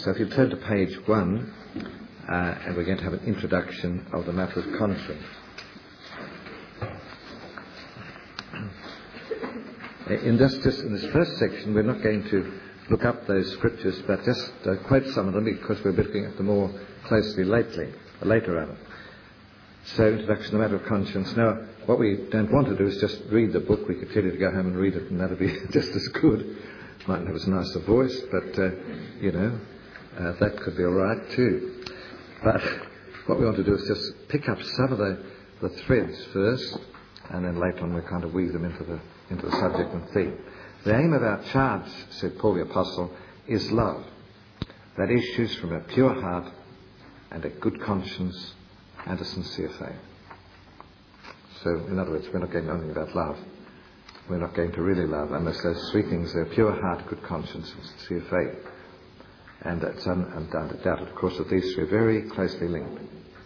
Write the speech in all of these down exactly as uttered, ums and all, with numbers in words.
So if you turn to page one, uh, and we're going to have an introduction of the matter of conscience. In this, just in this first section, we're not going to look up those scriptures, but just uh, quote some of them because we're looking at them more closely lately, or later rather. So, introduction to the matter of conscience. Now, what we don't want to do is just read the book. We could tell you to go home and read it, and that'll be just as good. Mightn't have as nice a voice, but, uh, you know, uh, that could be all right too. But what we want to do is just pick up some of the, the threads first, and then later on we kind of weave them into the into the subject and theme. The aim of our charge, said Paul the Apostle, is love that issues from a pure heart and a good conscience and a sincere faith. So, in other words, we're not going only about love. We're not going to really love unless those three things are pure heart, good conscience and sincere faith. And that's un- undoubted, of course, that these three are very closely linked.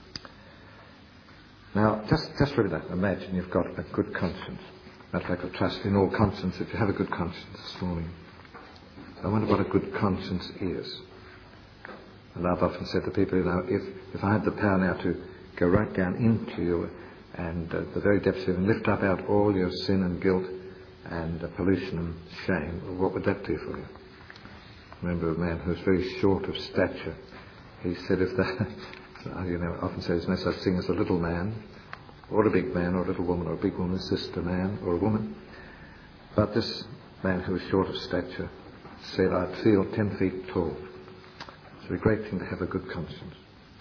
Now, just, just for a minute, imagine you've got a good conscience. Matter of fact, I trust in all conscience if you have a good conscience this morning. I wonder what a good conscience is. And I've often said to people, you know, if, if I had the power now to go right down into you and uh, the very depths of you and lift up out all your sin and guilt and uh, pollution and shame, well, what would that do for you? I remember a man who was very short of stature. He said, if the, you know, often says there's no such thing as a little man, or a big man, or a little woman, or a big woman is just a man or a woman. But this man who was short of stature said, I'd feel ten feet tall. It's a great thing to have a good conscience.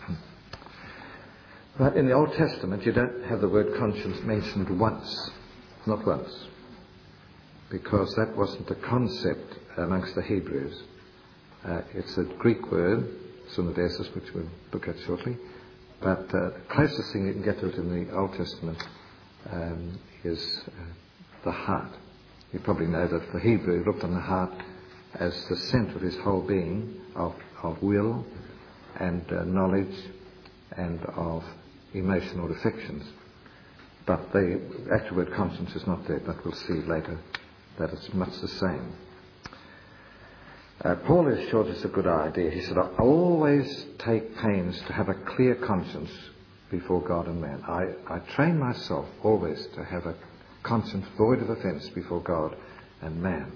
But in the Old Testament, you don't have the word conscience mentioned once. Not once. Because that wasn't a concept amongst the Hebrews. Uh, it's a Greek word, sunodesis, which we'll look at shortly. But uh, the closest thing you can get to it in the Old Testament um, is uh, the heart. You probably know that the Hebrew looked on the heart as the centre of his whole being, of, of will and uh, knowledge and of emotional affections. But the actual word conscience is not there, but we'll see later that it's much the same. Uh, Paul assured us a good idea. He said, I always take pains to have a clear conscience before God and man. I, I train myself always to have a conscience void of offence before God and man.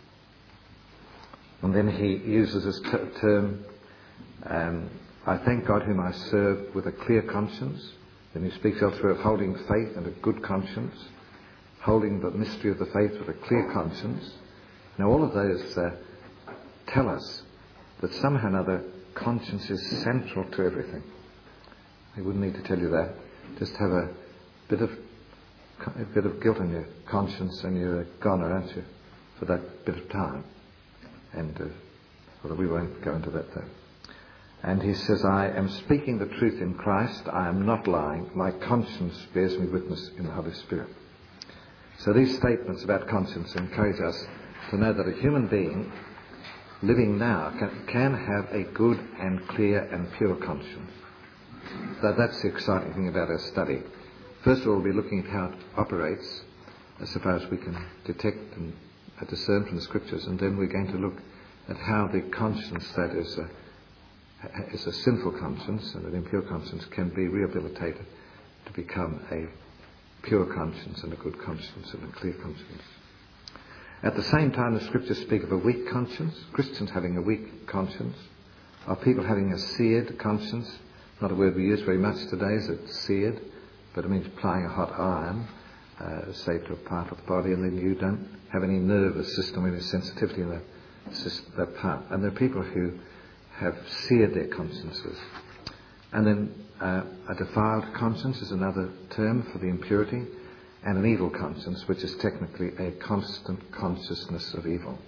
And then he uses this t- term, um, I thank God whom I serve with a clear conscience. Then he speaks elsewhere of holding faith and a good conscience, holding the mystery of the faith with a clear conscience. Now all of those uh, tell us that somehow or another conscience is central to everything. I wouldn't need to tell you that. Just have a bit of a bit of guilt on your conscience and you're a goner, aren't you, for that bit of time. And uh, well, we won't go into that though. And he says, I am speaking the truth in Christ. I am not lying. My conscience bears me witness in the Holy Spirit. So these statements about conscience encourage us to know that a human being living now can, can have a good and clear and pure conscience. So that's the exciting thing about our study. First of all, we'll be looking at how it operates, as far as we can detect and discern from the Scriptures, and then we're going to look at how the conscience that is a, is a sinful conscience and an impure conscience can be rehabilitated to become a pure conscience and a good conscience and a clear conscience. At the same time, the Scriptures speak of a weak conscience, Christians having a weak conscience, or people having a seared conscience. Not a word we use very much today, is it seared, but it means applying a hot iron, uh, say, to a part of the body, and then you don't have any nervous system, any sensitivity in that, that part. And there are people who have seared their consciences. And then uh, a defiled conscience is another term for the impurity, and an evil conscience, which is technically a constant consciousness of evil.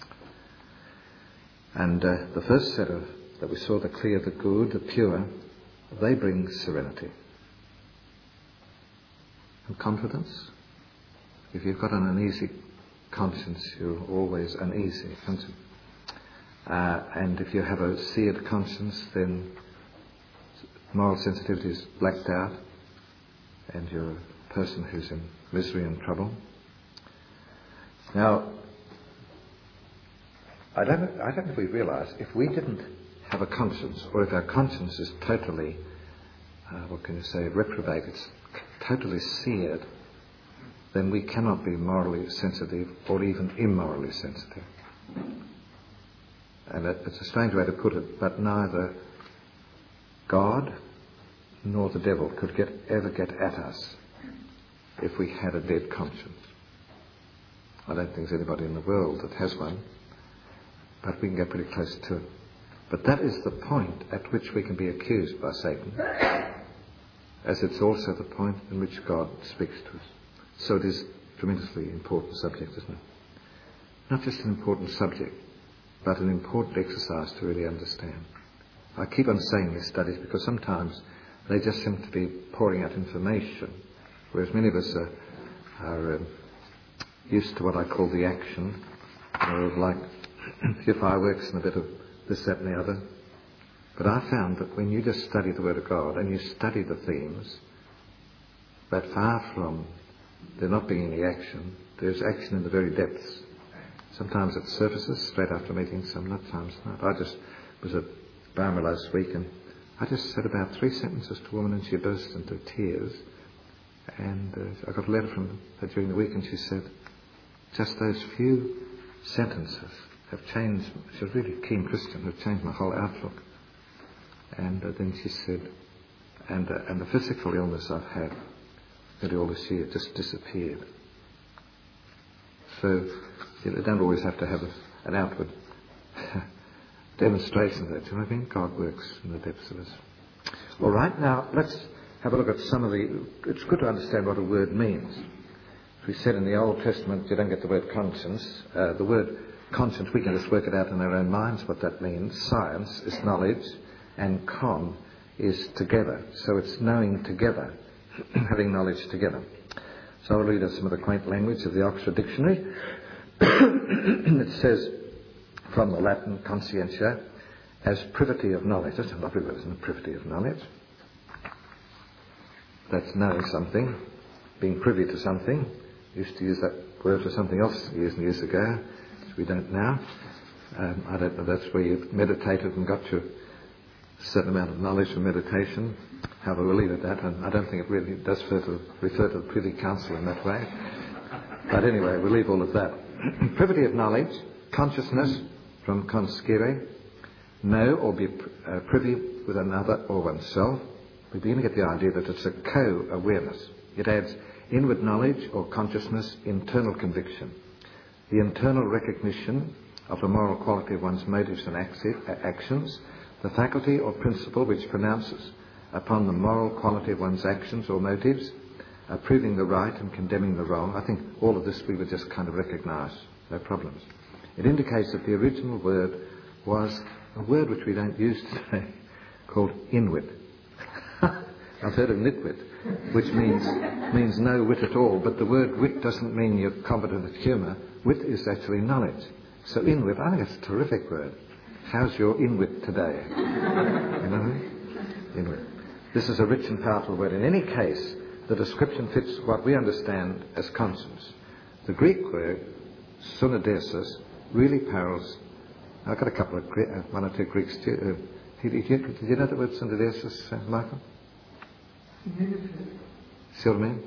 And uh, the first set of, that we saw, the clear, the good, the pure, they bring serenity and confidence. If you've got an uneasy conscience, you're always uneasy, aren't you? Uh, and if you have a seared conscience, then moral sensitivity is blacked out, and you're a person who's in misery and trouble. Now, I don't, I don't know if we realise, if we didn't have a conscience, or if our conscience is totally, uh, what can you say, reprobate, it's totally seared, then we cannot be morally sensitive or even immorally sensitive. And it's a strange way to put it, but neither God nor the devil could get, ever get at us if we had a dead conscience. I don't think there's anybody in the world that has one, but we can get pretty close to it. But that is the point at which we can be accused by Satan, as it's also the point in which God speaks to us. So it is a tremendously important subject, isn't it? Not just an important subject, but an important exercise to really understand. I keep on saying these studies because sometimes they just seem to be pouring out information, whereas many of us are, are um, used to what I call the action, or like a few fireworks and a bit of this, that and the other. But I found that when you just study the Word of God and you study the themes, that far from there not being any action, there's action in the very depths. Sometimes it surfaces straight after meeting, sometimes not. I just was at Barma last week and I just said about three sentences to a woman and she burst into tears. And uh, I got a letter from her during the week and she said, just those few sentences have changed, she's a really keen Christian, have changed my whole outlook. And uh, then she said, and, uh, and the physical illness I've had nearly all this year just disappeared. So you don't always have to have a, an outward demonstration of that. Do you know what I mean? God works in the depths of us. All right, now let's have a look at some of the... It's good to understand what a word means. As we said in the Old Testament, you don't get the word conscience. Uh, the word conscience, we can just work it out in our own minds what that means. Science is knowledge, and con is together. So it's knowing together, having knowledge together. So I'll read us some of the quaint language of the Oxford Dictionary. It says, from the Latin conscientia, as privity of knowledge. That's a lovely word, isn't it? Privity of knowledge. That's knowing something, being privy to something. Used to use that word for something else years and years ago, which we don't now. Um, I don't know, that's where you meditated and got your certain amount of knowledge from meditation. However, we'll leave it at that, and I don't think it really does refer to, refer to the Privy Council in that way. But anyway, we'll leave all of that. Privity of knowledge, consciousness, from conscire, know or be uh, privy with another or oneself. We begin to get the idea that it's a co-awareness. It adds inward knowledge or consciousness, internal conviction, the internal recognition of the moral quality of one's motives and actions, the faculty or principle which pronounces upon the moral quality of one's actions or motives, approving the right and condemning the wrong. I think all of this we would just kind of recognise, no problems. It indicates that the original word was a word which we don't use today, called inwit. I've heard of nitwit, which means means no wit at all, but the word wit doesn't mean you're competent at humour. Wit is actually knowledge. So inwit, I think it's a terrific word. How's your inwit today? You know? Inwit. This is a rich and powerful word. In any case, the description fits what we understand as conscience. The Greek word, sunodesis, really parallels... I've got a couple of, uh, one or two Greeks too. Uh, did, you, did you know the word sunodesis, uh, Michael? See what I mean?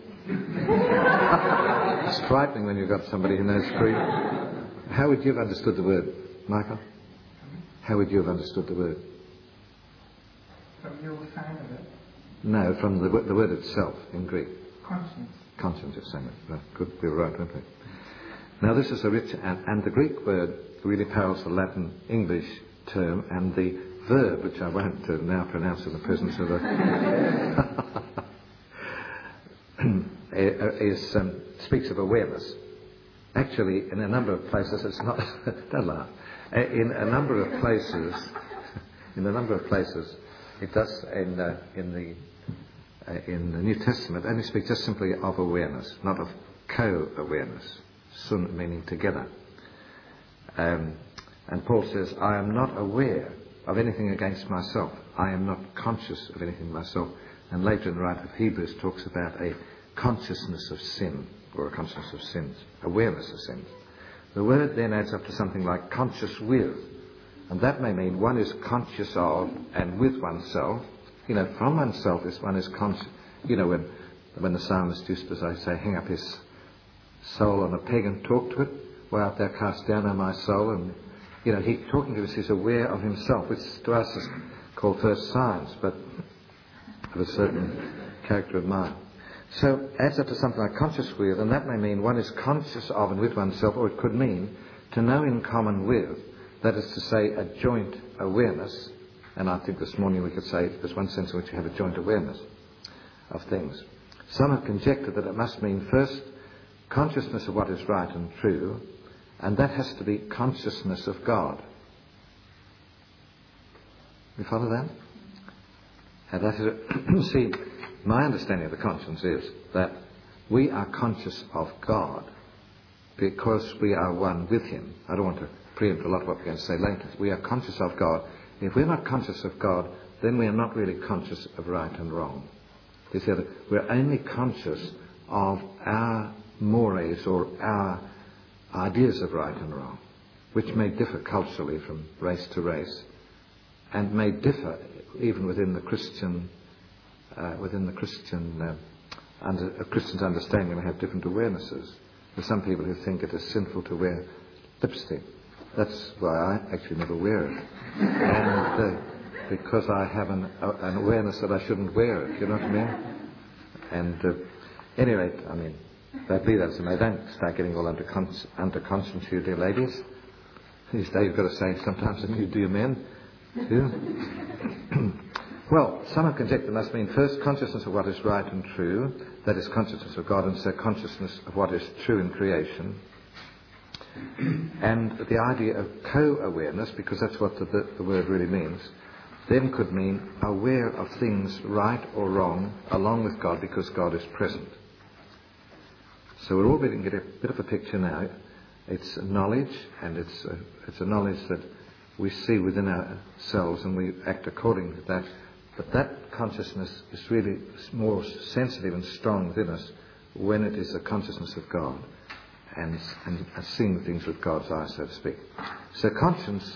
It's frightening when you've got somebody who knows Greek. How would you have understood the word, Michael? How would you have understood the word? From your sign of it? No, from the, the word itself in Greek. Conscience. Conscience, you're saying it. Right. Good, we were right, weren't we? Now this is a rich, and, and the Greek word really parallels the Latin English term, and the verb, which I won't uh, now pronounce in the presence of a... is, um, speaks of awareness. Actually, in a number of places, it's not... don't laugh. In a number of places, in a number of places, it does, in, uh, in the uh, in the New Testament, only speaks just simply of awareness, not of co-awareness. Sun meaning together. Um, and Paul says, I am not aware of anything against myself. I am not conscious of anything myself. And later in the writer of Hebrews talks about a consciousness of sin, or a consciousness of sins, awareness of sins. The word then adds up to something like conscious with, And that may mean one is conscious of and with oneself. You know, from oneself is one is conscious. You know, when when the psalmist used to, as I say, hang up his soul on a peg and talk to it. Way out there, cast down on my soul. And, you know, he talking to us, he's aware of himself, which to us is called first science, but of a certain character of mind. So adds up to something like conscious with, and that may mean one is conscious of and with oneself, or it could mean to know in common with, that is to say, a joint awareness. And I think this morning we could say there's one sense in which you have a joint awareness of things. Some have conjectured that it must mean first consciousness of what is right and true, and that has to be consciousness of God. You follow that? And that is, see, my understanding of the conscience is that we are conscious of God because we are one with Him. I don't want to preempt a lot of what we're going to say later. We are conscious of God. If we're not conscious of God, then we are not really conscious of right and wrong. You see, we're only conscious of our mores or our ideas of right and wrong, which may differ culturally from race to race, and may differ even within the Christian, uh, within the Christian, uh, under, a Christian's understanding. We have different awarenesses. There's some people who think it is sinful to wear lipstick. That's why I actually never wear it, and uh, because I have an, uh, an awareness that I shouldn't wear it. You know what I mean? And uh, any rate, I mean, that be that as it may, don't start getting all under, cons- under conscience, you dear ladies. These days you've got to say sometimes, and you dear men, too. Well, some have conjectured must mean first consciousness of what is right and true, that is consciousness of God, and so consciousness of what is true in creation. And the idea of co-awareness, because that's what the, the, the word really means, then could mean aware of things right or wrong along with God because God is present. So we're all getting a bit of a picture now. It's knowledge, and it's a, it's a knowledge that we see within ourselves and we act according to that. But that consciousness is really more sensitive and strong within us when it is a consciousness of God and, and seeing things with God's eyes, so to speak. So conscience,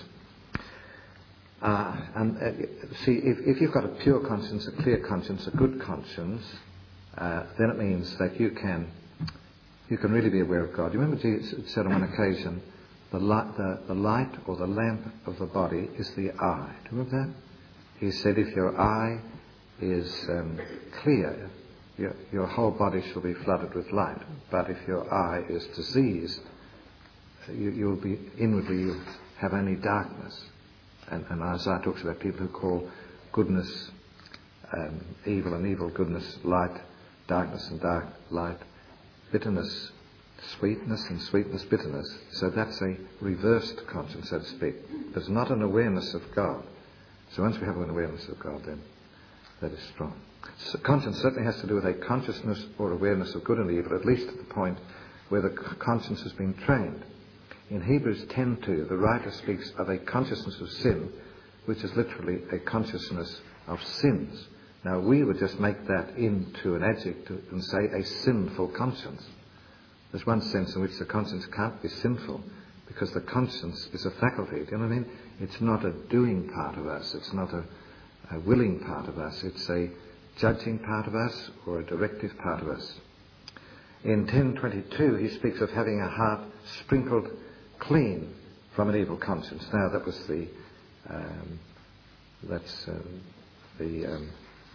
uh, and uh, see, if, if you've got a pure conscience, a clear conscience, a good conscience, uh, then it means that you can you can really be aware of God. You remember Jesus said on one occasion, the light, the, the light or the lamp of the body is the eye. Do you remember that? He said, if your eye is um, clear, your, your whole body shall be flooded with light. But if your eye is diseased, you, you'll be inwardly you'll have only darkness. And, and Isaiah talks about people who call goodness um, evil and evil goodness, light, darkness and dark light, bitterness sweetness, and sweetness bitterness. So that's a reversed conscience, so to speak. There's not an awareness of God. So once we have an awareness of God, then that is strong. So conscience certainly has to do with a consciousness or awareness of good and evil, at least at the point where the conscience has been trained. In Hebrews ten two, the writer speaks of a consciousness of sin, which is literally a consciousness of sins. Now we would just make that into an adjective and say a sinful conscience. There's one sense in which the conscience can't be sinful, because the conscience is a faculty. Do you know what I mean? It's not a doing part of us. It's not a, a willing part of us. It's a judging part of us or a directive part of us. In ten twenty-two, he speaks of having a heart sprinkled clean from an evil conscience. Now, that was the um, that's um, the um,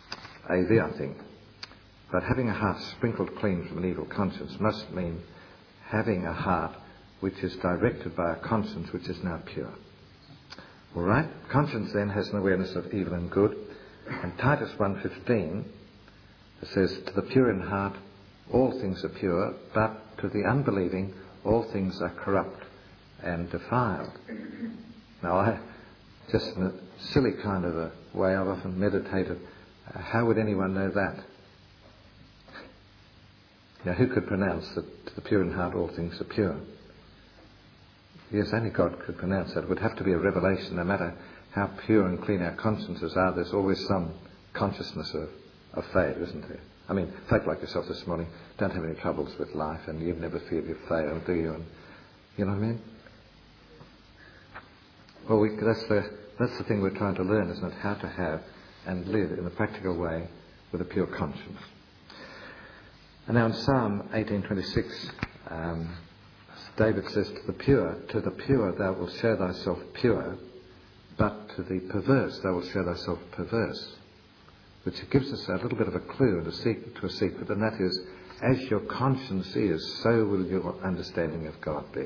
A V, I think. But having a heart sprinkled clean from an evil conscience must mean having a heart which is directed by a conscience which is now pure. All right? Conscience then has an awareness of evil and good. And Titus one fifteen says, to the pure in heart all things are pure, but to the unbelieving all things are corrupt and defiled. Now, I, just in a silly kind of a way, I've often meditated, uh, how would anyone know that? Now, who could pronounce that to the pure in heart all things are pure? Yes, only God could pronounce that. It would have to be a revelation. No matter how pure and clean our consciences are, there's always some consciousness of, of failure, isn't there? I mean, folk like yourself this morning don't have any troubles with life, and you've never feared you've failed, do you? And you know what I mean? Well, we, that's the that's the thing we're trying to learn, isn't it? How to have and live in a practical way with a pure conscience. And now in Psalm eighteen twenty-six, um, David says to the pure, to the pure thou wilt show thyself pure, but to the perverse thou wilt show thyself perverse. Which gives us a little bit of a clue and a secret to a secret, and that is, as your conscience is, so will your understanding of God be.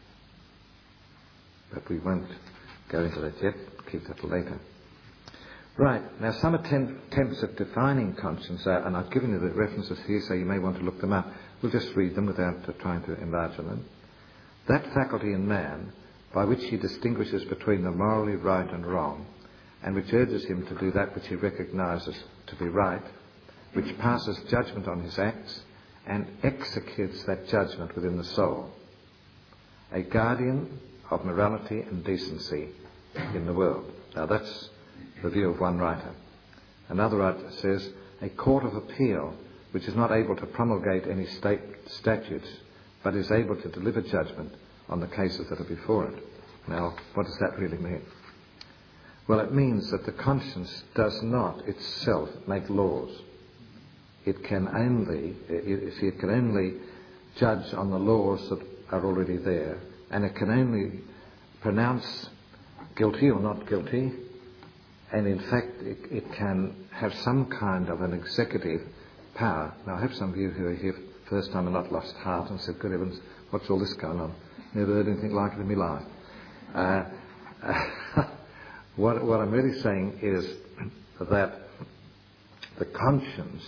But we won't go into that yet, keep that later. Right, now some attempt, attempts at defining conscience, are, and I've given you the references here, so you may want to look them up. We'll just read them without uh, trying to enlarge on them. That faculty in man, by which he distinguishes between the morally right and wrong, and which urges him to do that which he recognises to be right, which passes judgment on his acts, and executes that judgment within the soul. A guardian of morality and decency in the world. Now that's the view of one writer. Another writer says, a court of appeal which is not able to promulgate any state statutes, but is able to deliver judgment on the cases that are before it. Now, what does that really mean? Well, it means that the conscience does not itself make laws. It can only, you see, it can only judge on the laws that are already there, and it can only pronounce guilty or not guilty, and in fact it, it can have some kind of an executive power. Now I hope some of you who are here for the first time are not lost heart and said, good heavens, what's all this going on? Never heard anything like it in my life. Uh, uh, what, what I'm really saying is that the conscience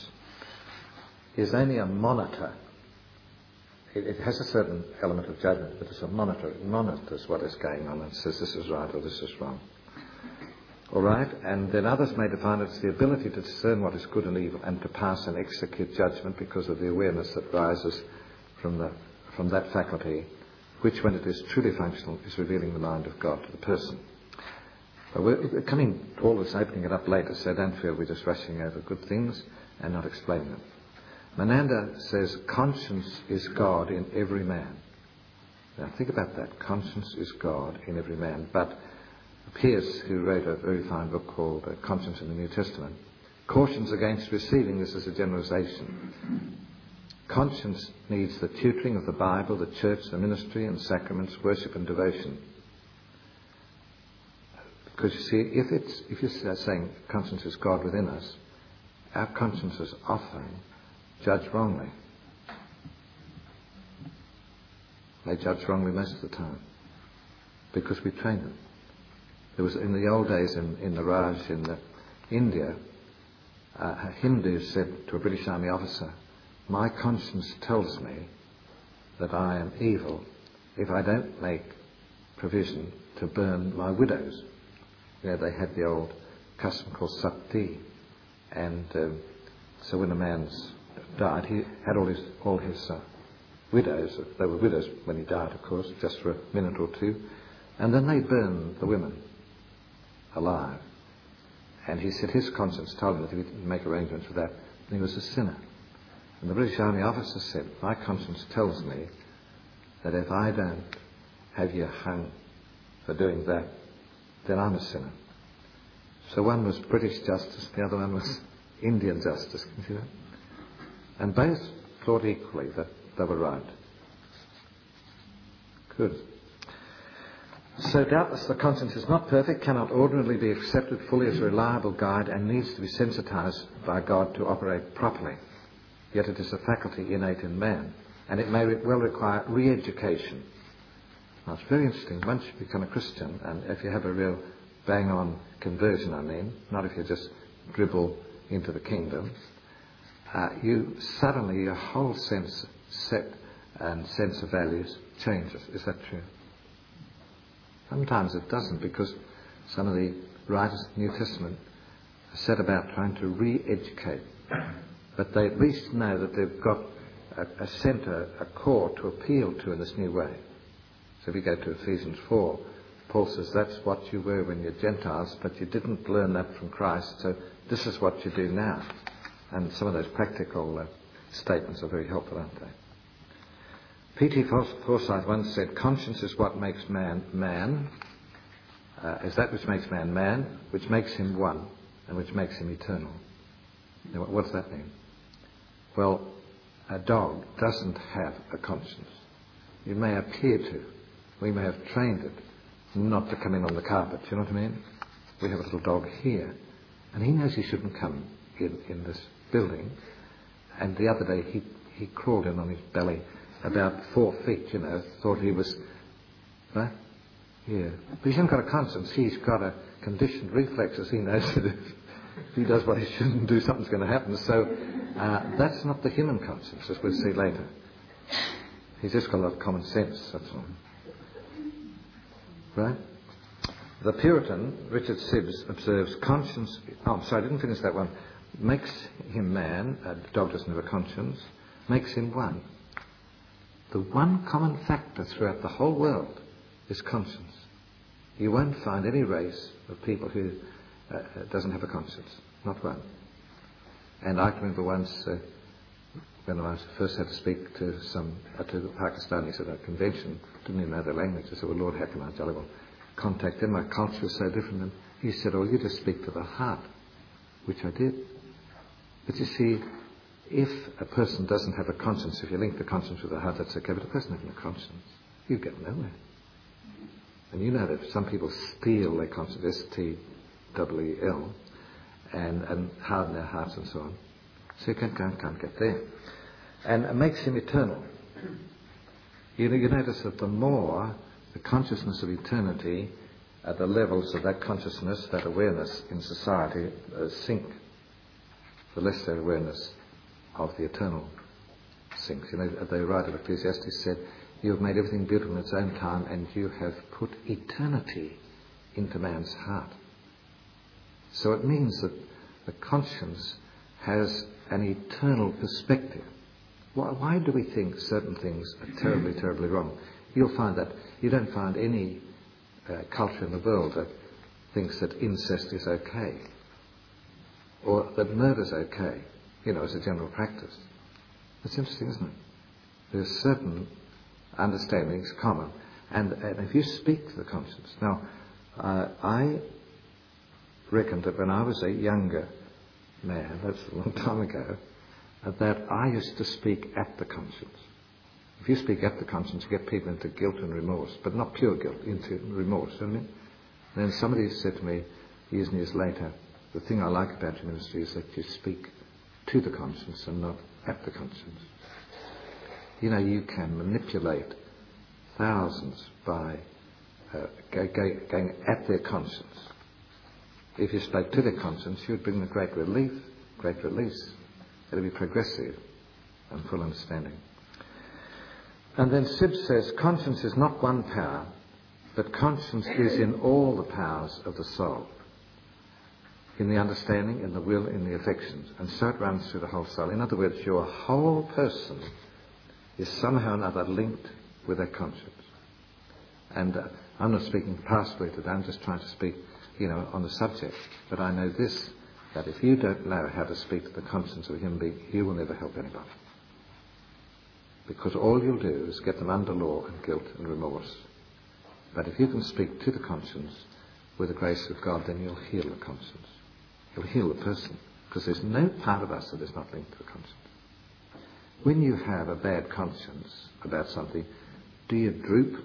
is only a monitor. It, it has a certain element of judgment, but it's a monitor. It monitors what is going on and says this is right or this is wrong. All right? And then others may define it as the ability to discern what is good and evil and to pass and execute judgment because of the awareness that rises from the from that faculty, which, when it is truly functional, is revealing the mind of God to the person. But we're coming to all this, opening it up later, so don't feel we're just rushing over good things and not explaining them. Menanda says, conscience is God in every man. Now think about that. Conscience is God in every man. But Pierce, who wrote a very fine book called uh, Conscience in the New Testament, cautions against receiving this as a generalization. Conscience needs the tutoring of the Bible, the church, the ministry and sacraments, worship and devotion. Because you see, if it's if you're saying conscience is God within us, our consciences often judge wrongly. They judge wrongly most of the time because we train them. There was in the old days in, in the Raj in the, India, uh, a Hindu said to a British Army officer, my conscience tells me that I am evil if I don't make provision to burn my widows. You know, they had the old custom called sati, and um, so when a man's died, he had all his all his uh, widows. They were widows when he died, of course, just for a minute or two, and then they burned the women alive. And he said his conscience told him that if he didn't make arrangements for that, then he was a sinner. And the British Army officer said, my conscience tells me that if I don't have you hung for doing that, then I'm a sinner. So one was British justice, the other one was Indian justice. Can you see that? And both thought equally that they were right. Good. So doubtless the conscience is not perfect, cannot ordinarily be accepted fully as a reliable guide, and needs to be sensitized by God to operate properly. Yet it is a faculty innate in man, and it may well require re-education. Now it's very interesting. Once you become a Christian, and if you have a real bang-on conversion, I mean, not if you just dribble into the kingdom, uh, you suddenly, your whole sense set and sense of values changes. Is that true? Sometimes it doesn't, because some of the writers of the New Testament set about trying to re-educate. But they at least know that they've got a, a centre, a core to appeal to in this new way. So if you go to Ephesians four, Paul says that's what you were when you're Gentiles, but you didn't learn that from Christ, so this is what you do now. And some of those practical uh, statements are very helpful, aren't they? P T Forsyth once said, conscience is what makes man man. uh, is that which makes man man, which makes him one, and which makes him eternal. Now, what, what does that mean? Well, a dog doesn't have a conscience. It may appear to. We may have trained it not to come in on the carpet. You know what I mean? We have a little dog here, and he knows he shouldn't come in, in this building. And the other day he, he crawled in on his belly about four feet, you know, thought he was... Right? Yeah. But he hasn't got a conscience. He's got a conditioned reflexes. He knows that if he does what he shouldn't do, something's going to happen. So uh, that's not the human conscience, as we'll see later. He's just got a lot of common sense, that's all. Right? The Puritan, Richard Sibbes, observes conscience... Oh, I'm sorry, I didn't finish that one. Makes him man, a dog doesn't have a conscience, makes him one. The one common factor throughout the whole world is conscience. You won't find any race of people who uh, doesn't have a conscience. Not one. And I can remember once uh, when I first had to speak to some uh, to the Pakistanis at a convention, didn't even know their language. I said, well, Lord, how can I jolly well contact them? My culture is so different. And he said, oh, you just speak to the heart, which I did. But you see, if a person doesn't have a conscience, if you link the conscience with the heart, that's okay. But a person having a conscience, you get nowhere. And you know that some people steal their conscience, S T E E L, and, and harden their hearts and so on. So you can't, can't, can't get there. And it makes him eternal. You know, you notice that the more the consciousness of eternity, at the levels of that consciousness, that awareness in society uh, sink, the less their awareness of the eternal sinks. You know, the writer of Ecclesiastes said, you have made everything beautiful in its own time, and you have put eternity into man's heart. So it means that the conscience has an eternal perspective. Why, why do we think certain things are terribly, terribly wrong? You'll find that you don't find any uh, culture in the world that thinks that incest is okay, or that murder's okay, you know, as a general practice. It's interesting, isn't it? There's certain understandings common, and, and if you speak to the conscience. Now, uh, I reckon that when I was a younger man, that's a long time ago, uh, that I used to speak at the conscience. If you speak at the conscience, you get people into guilt and remorse, but not pure guilt, into remorse, don't you? Then somebody said to me years and years later, the thing I like about your ministry is that you speak to the conscience and not at the conscience. You know, you can manipulate thousands by uh, go, go, going at their conscience. If you spoke to their conscience, you would bring them great relief, great release. It would be progressive and full understanding. And then Sibbes says, conscience is not one power, but conscience is in all the powers of the soul. In the understanding, in the will, in the affections. And so it runs through the whole soul. In other words, your whole person is somehow or another linked with that conscience. And uh, I'm not speaking pastorally today, I'm just trying to speak, you know, on the subject. But I know this, that if you don't know how to speak to the conscience of a human being, you will never help anybody. Because all you'll do is get them under law and guilt and remorse. But if you can speak to the conscience with the grace of God, then you'll heal the conscience. You'll heal the person. Because there's no part of us that is not linked to the conscience. When you have a bad conscience about something, do you droop?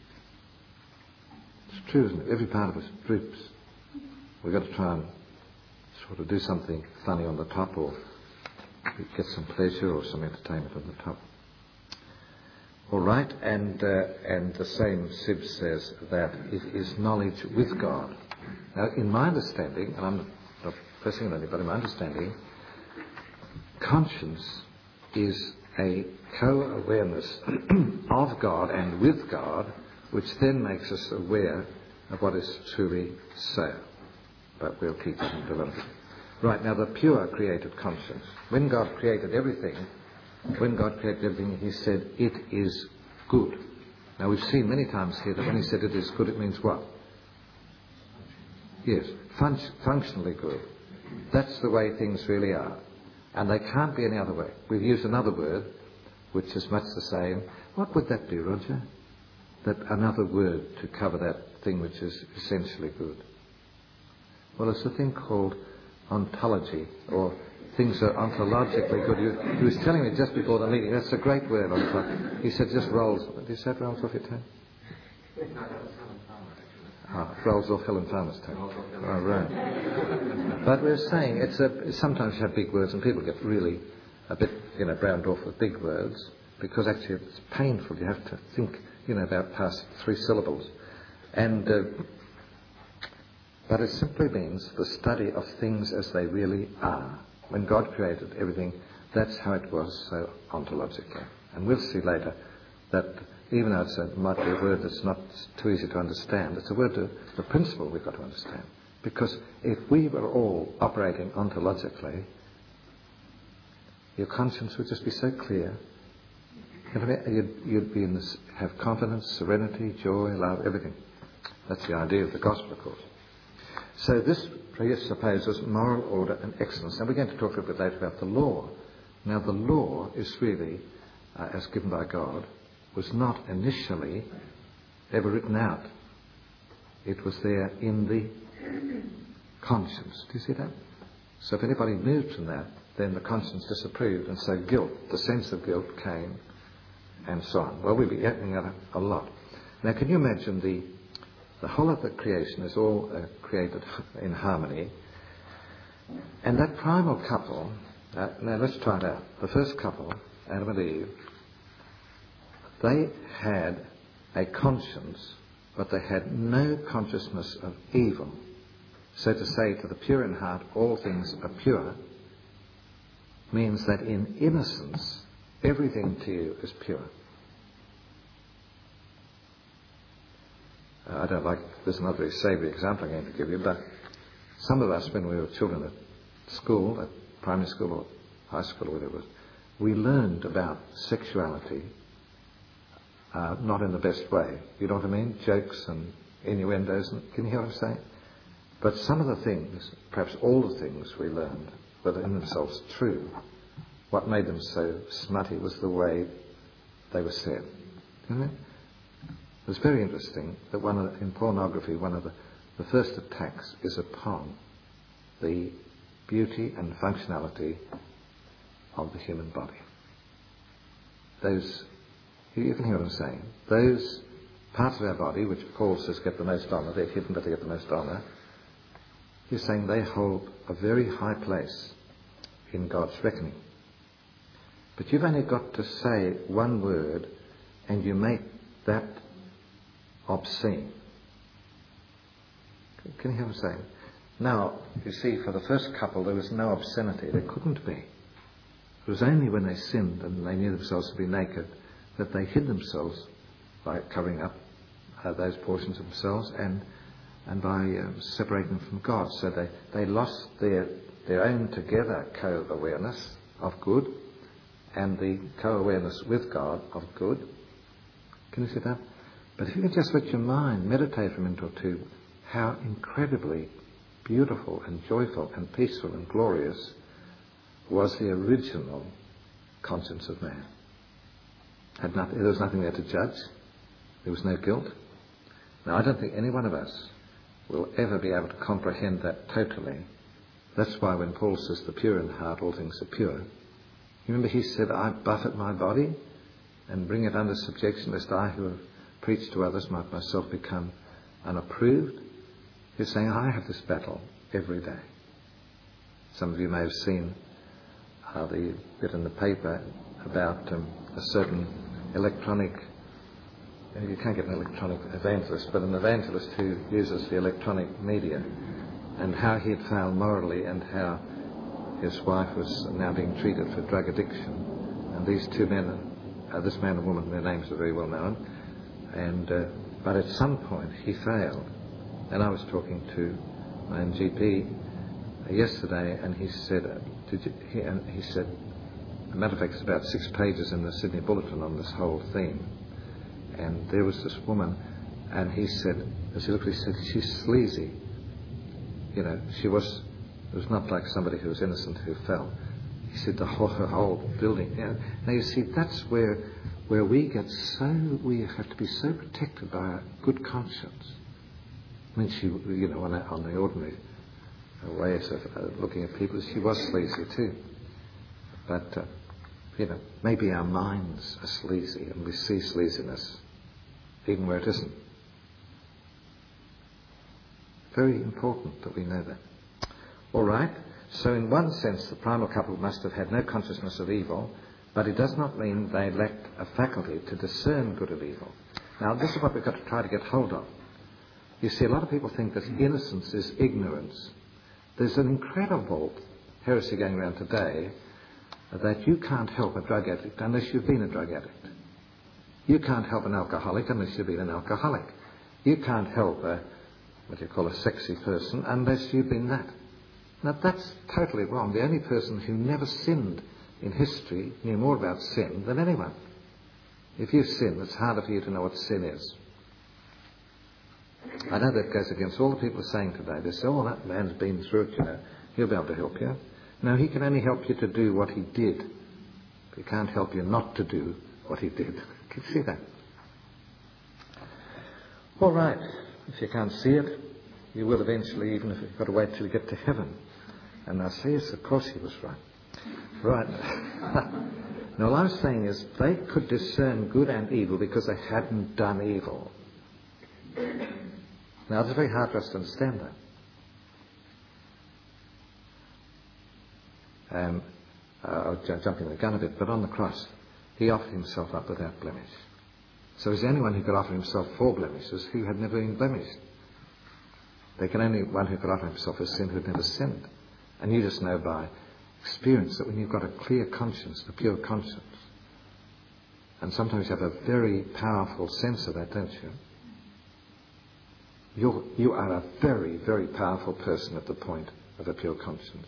It's true, isn't it? Every part of us droops. We've got to try and sort of do something funny on the top, or get some pleasure or some entertainment on the top. All right, and uh, and the same Sibbes says that it is knowledge with God. Now, in my understanding, and I'm not pressing on anybody, my understanding, conscience is a co-awareness of God and with God, which then makes us aware of what is truly so. But we'll keep on developing. Right, now the pure created conscience. When God created everything, when God created everything, he said, it is good. Now we've seen many times here that when he said it is good, it means what? Yes, fun- functionally good. That's the way things really are. And they can't be any other way. We've used another word, which is much the same. What would that be, Roger? That another word to cover that thing which is essentially good? Well, it's a thing called ontology, or things are ontologically good. He, he was telling me just before the meeting, that's a great word, ontology. He said, just rolls. Did you say it rolls off your tongue? No, that was Helen Farmer, actually. Ah, it rolls off Helen Farmer's tongue. Oh, right. But we're saying, it's a, sometimes you have big words and people get really a bit, you know, browned off with big words, because actually it's painful. You have to think, you know, about past three syllables. And... Uh, But it simply means the study of things as they really are. When God created everything, that's how it was, so ontologically. And we'll see later that even though it's a, might be a word that's not too easy to understand, it's a word, to, the principle we've got to understand. Because if we were all operating ontologically, your conscience would just be so clear. You'd, you'd be in this, have confidence, serenity, joy, love, everything. That's the idea of the gospel, of course. So this presupposes moral order and excellence. And we're going to talk a bit later about the law. Now the law is really, uh, as given by God, was not initially ever written out. It was there in the conscience. Do you see that? So if anybody moved from that, then the conscience disapproved, and so guilt, the sense of guilt came, and so on. Well, we'll be getting at it a lot. Now can you imagine the The whole of the creation is all uh, created in harmony. And that primal couple, uh, now let's try it out. The first couple, Adam and Eve, they had a conscience, but they had no consciousness of evil. So to say to the pure in heart, all things are pure, means that in innocence, everything to you is pure. I don't like, there's another very savoury example I'm going to give you, but some of us, when we were children at school, at primary school or high school or whatever it was, we learned about sexuality uh, not in the best way. You know what I mean? Jokes and innuendos. And, can you hear what I'm saying? But some of the things, perhaps all the things we learned, were in themselves true. What made them so smutty was the way they were said. You know? It's very interesting that one of the, in pornography, one of the, the first attacks is upon the beauty and functionality of the human body. Those, you can hear what I'm saying, those parts of our body which Paul says get the most honour, they're hidden but they get the most honour, he's saying they hold a very high place in God's reckoning. But you've only got to say one word and you make that obscene. Can you hear what I'm saying? Now, you see, for the first couple there was no obscenity. There couldn't be. It was only when they sinned and they knew themselves to be naked that they hid themselves by covering up uh, those portions of themselves and and by um, separating them from God. So they, they lost their, their own together co-awareness of good and the co-awareness with God of good. Can you see that? But if you can just let your mind meditate for a minute or two how incredibly beautiful and joyful and peaceful and glorious was the original conscience of man. Had nothing, there was nothing there to judge. There was no guilt. Now, I don't think any one of us will ever be able to comprehend that totally. That's why when Paul says the pure in heart, all things are pure. You remember he said, I buffet my body and bring it under subjection lest I who have preached to others might myself become unapproved. He's saying, I have this battle every day. Some of you may have seen uh, the bit in the paper about um, a certain electronic, you can't get an electronic evangelist, but an evangelist who uses the electronic media, and how he had failed morally and how his wife was now being treated for drug addiction. And these two men, uh, this man and woman, their names are very well known, and uh, but at some point he failed. And I was talking to my own G P uh, yesterday, and he said, uh, did you, he, and he said, as a matter of fact, it's about six pages in the Sydney Bulletin on this whole theme. And there was this woman, and he said, as he looked, he said, she's sleazy. You know, she was, it was not like somebody who was innocent who fell. He said the whole, her whole building. You know, now you see, that's where where we get so, we have to be so protected by a good conscience. I mean, she, you know, on, a, on the ordinary ways of uh, looking at people, she was sleazy too. But, uh, you know, maybe our minds are sleazy and we see sleaziness even where it isn't. Very important that we know that. All right, so in one sense the primal couple must have had no consciousness of evil, but it does not mean they lacked a faculty to discern good of evil. Now, this is what we've got to try to get hold of. You see, a lot of people think that innocence is ignorance. There's an incredible heresy going around today that you can't help a drug addict unless you've been a drug addict. You can't help an alcoholic unless you've been an alcoholic. You can't help a, what you call a sexy person, unless you've been that. Now, that's totally wrong. The only person who never sinned in history knew more about sin than anyone. If you sin, it's harder for you to know what sin is. I know that goes against all the people are saying today. They say, oh, that man's been through it, you know. He'll be able to help you. No, he can only help you to do what he did. He can't help you not to do what he did. Can you see that? All right. If you can't see it, you will eventually, even if you've got to wait till you get to heaven. And they'll say, yes, of course he was right. Right. Now, what I'm saying is they could discern good and evil because they hadn't done evil. Now, it's very hard for us to understand that. Um, uh, I'm jumping the gun a bit, but on the cross, he offered himself up without blemish. So he's the only one who could offer himself for blemishes who had never been blemished. There can only one who could offer himself for sin who had never sinned. And you just know by experience that when you've got a clear conscience, a pure conscience, and sometimes you have a very powerful sense of that, don't you? You're, you are a very, very powerful person at the point of a pure conscience.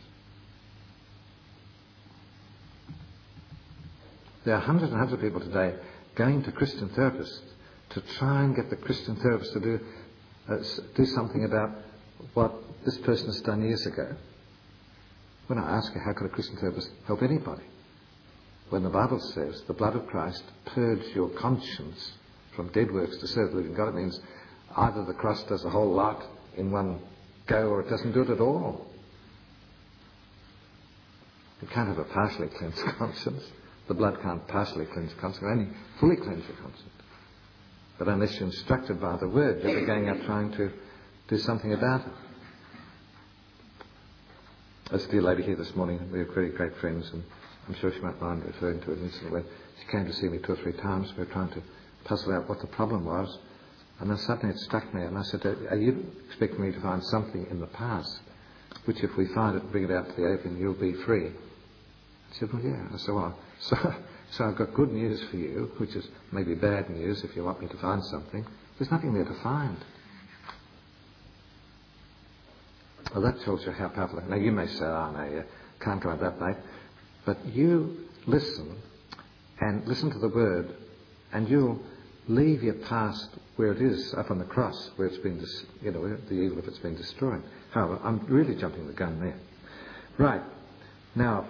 There are hundreds and hundreds of people today going to Christian therapists to try and get the Christian therapist to do uh, do something about what this person has done years ago. When I ask her, how could a Christian therapist help anybody? When the Bible says the blood of Christ purged your conscience from dead works to serve the living God, it means either the cross does a whole lot in one go or it doesn't do it at all. You can't have a partially cleansed conscience. The blood can't partially cleanse conscience, it can only fully cleanse your conscience. But unless you're instructed by the Word, you'll be going out trying to do something about it. There's a dear lady here this morning, we are very great friends, and I'm sure she might mind referring to it instantly. She came to see me two or three times. We were trying to puzzle out what the problem was, and then suddenly it struck me, and I said, are you expecting me to find something in the past, which if we find it and bring it out to the open, you'll be free? She said, well, yeah. I said, well, so, so I've got good news for you, which is maybe bad news if you want me to find something. There's nothing there to find. Well, that tells you how powerful. Now, you may say, oh, no, you can't go out that late. But you listen and listen to the Word, and you'll leave your past where it is, up on the cross, where it's been, dis- you know, the evil if it's been destroyed. However, I'm really jumping the gun there. Right. Now,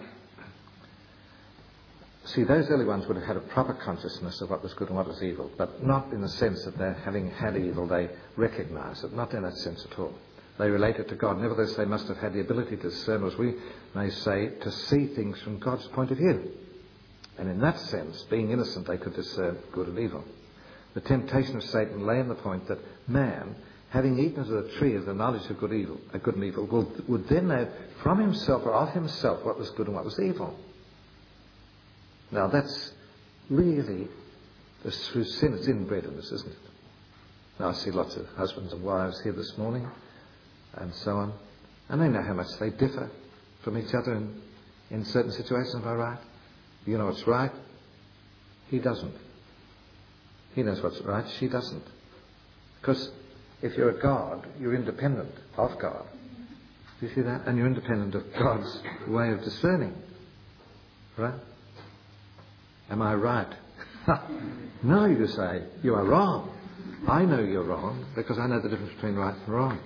see, those early ones would have had a proper consciousness of what was good and what was evil, but not in the sense that they're having had evil, they recognise it, not in that sense at all. They related to God. Nevertheless, they must have had the ability to discern, as we may say, to see things from God's point of view. And in that sense, being innocent, they could discern good and evil. The temptation of Satan lay in the point that man, having eaten of the tree of the knowledge of good, evil, uh, good and evil, will, would then know from himself or of himself what was good and what was evil. Now, that's really the through sin. It's inbred in this, isn't it? Now, I see lots of husbands and wives here this morning, and so on, and they know how much they differ from each other in, in certain situations. Am I right? You know what's right? He doesn't. He knows what's right. She doesn't. Because if you're a God, you're independent of God. Do you see that? And you're independent of God's way of discerning. Right? Am I right? No, you say, you are wrong. I know you're wrong because I know the difference between right and wrong.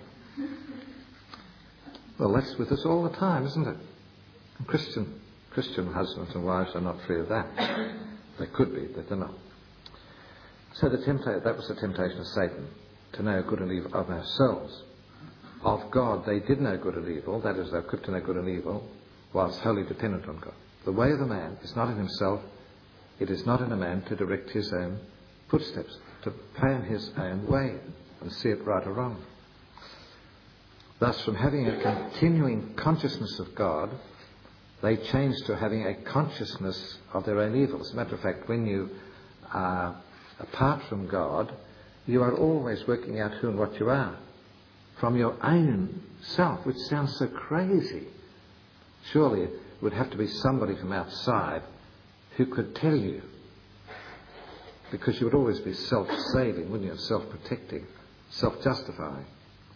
Well, that's with us all the time, isn't it? Christian Christian husbands and wives are not free of that. They could be, but they're not. So the tempta- that was the temptation of Satan. to know good and evil of ourselves. Of God, they did know good and evil, that is, they were equipped to know good and evil, whilst wholly dependent on God. The way of a man is not in himself, it is not in a man to direct his own footsteps, to plan his own way and see it right or wrong. Thus, from having a continuing consciousness of God, they change to having a consciousness of their own evil. As a matter of fact, when you are apart from God, you are always working out who and what you are from your own self, which sounds so crazy. Surely it would have to be somebody from outside who could tell you, because you would always be self-saving, wouldn't you? Self-protecting, self-justifying.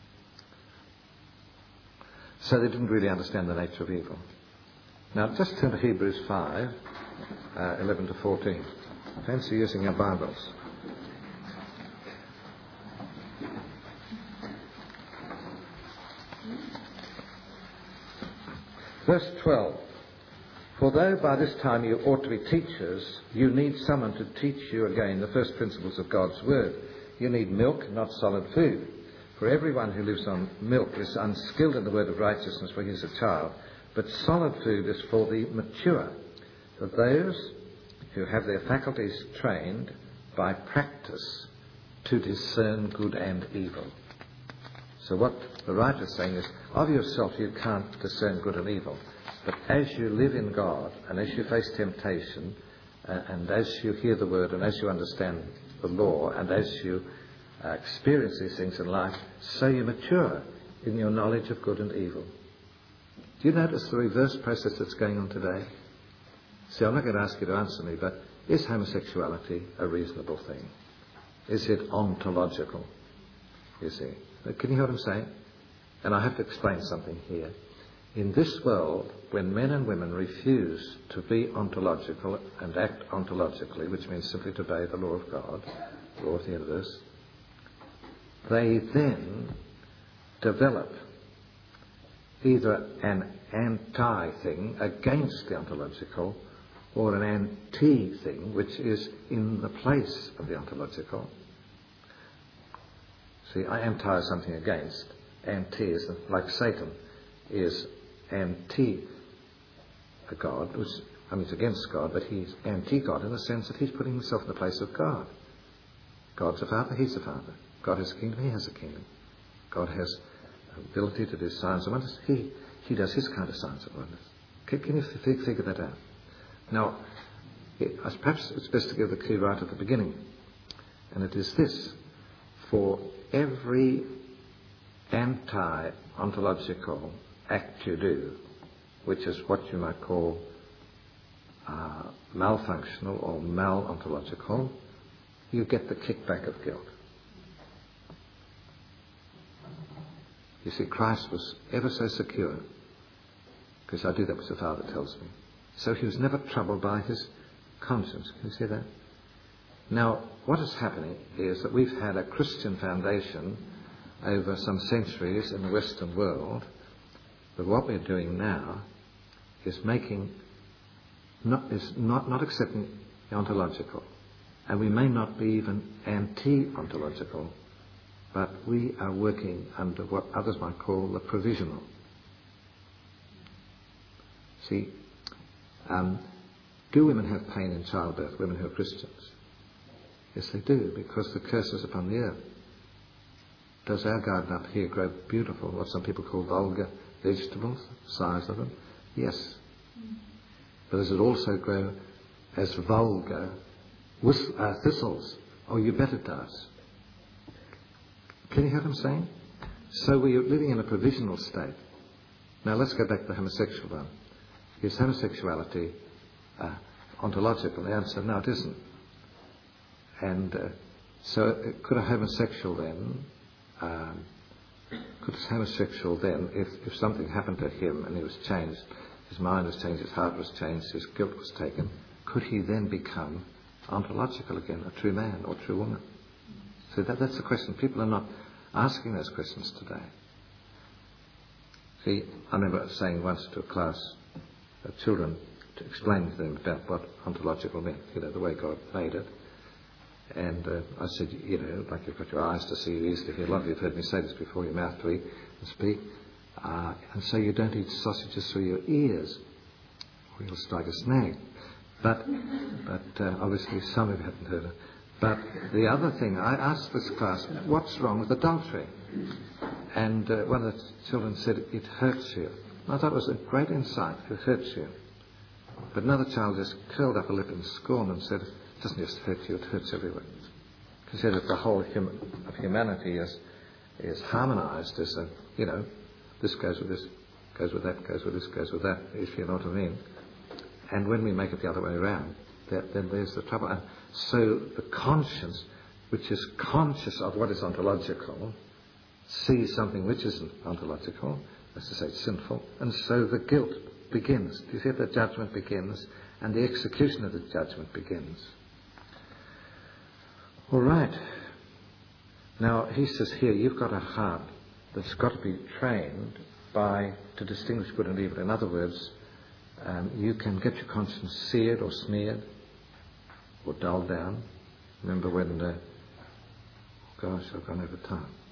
So they didn't really understand the nature of evil. Now just turn to Hebrews five, uh, eleven to fourteen. Fancy using your Bibles. Verse twelve. For though by this time you ought to be teachers, you need someone to teach you again the first principles of God's word. You need milk, not solid food. For everyone who lives on milk is unskilled in the word of righteousness, for he is a child. But solid food is for the mature, for those who have their faculties trained by practice to discern good and evil. So what the writer is saying is, of yourself you can't discern good and evil. But as you live in God, and as you face temptation, uh, and as you hear the word, and as you understand the law, and as you uh, experience these things in life, so you mature in your knowledge of good and evil. Do you notice the reverse process that's going on today? See, I'm not going to ask you to answer me, but is homosexuality a reasonable thing? Is it ontological? You see. Can you hear what I'm saying? And I have to explain something here. In this world, when men and women refuse to be ontological and act ontologically, which means simply to obey the law of God, the law of the universe, they then develop either an anti-thing against the ontological or an anti-thing which is in the place of the ontological. See, anti is something against. Anti is like Satan is anti a God, which, I mean, it's against God, but he's anti-God in the sense that he's putting himself in the place of God. God's a father, he's a father. God has a kingdom, he has a kingdom. God has ability to do signs and wonders, he, he does his kind of signs and wonders. Can, can you f- figure that out? Now, it, perhaps it's best to give the clue right at the beginning. And it is this. For every anti-ontological act you do, which is what you might call uh, malfunctional or mal-ontological, you get the kickback of guilt. You see, Christ was ever so secure, because I do that which the Father tells me. So he was never troubled by his conscience. Can you see that? Now, what is happening is that we've had a Christian foundation over some centuries in the Western world, but what we're doing now is making, not, is not, not accepting the ontological, and we may not be even anti-ontological, but we are working under what others might call the provisional. See, um, do women have pain in childbirth, women who are Christians? Yes, they do, because the curse is upon the earth. Does our garden up here grow beautiful, what some people call vulgar vegetables, the size of them? Yes. But does it also grow as vulgar whist- uh, thistles? Oh, you bet it does. Can you hear what I'm saying? So we are living in a provisional state. Now let's go back to the homosexual one. Is homosexuality uh, ontological? The answer, no, it isn't. And uh, so could a homosexual then, um, could a homosexual then, if, if something happened to him and he was changed, his mind was changed, his heart was changed, his guilt was taken, could he then become ontological again, a true man or true woman? So that, that's the question. People are not asking those questions today. See, I remember saying once to a class of children to explain to them about what ontological meant, you know, the way God made it. And uh, I said, you know, like you've got your eyes to see, your ears to hear. A lot of you have heard me say this before, your mouth to eat and speak. Uh, and so you don't eat sausages through your ears, or you'll strike a snag. But, but uh, obviously some of you haven't heard it. But the other thing, I asked this class, what's wrong with adultery? And uh, one of the children said, it hurts you. And I thought it was a great insight, it hurts you. But another child just curled up a lip in scorn and said, it doesn't just hurt you, it hurts everyone. Consider that the whole hum- of humanity is, is harmonised as a, you know, this goes with this, goes with that, goes with this, goes with that, if you know what I mean. And when we make it the other way around, that, then there's the trouble. And so the conscience, which is conscious of what is ontological, sees something which isn't ontological, that's to say it's sinful, and so the guilt begins. Do you see, the judgment begins, and the execution of the judgment begins. All right. Now, he says here, you've got a heart that's got to be trained by to distinguish good and evil. In other words, um, you can get your conscience seared or smeared or dulled down. Remember when, uh, gosh, I've gone over time.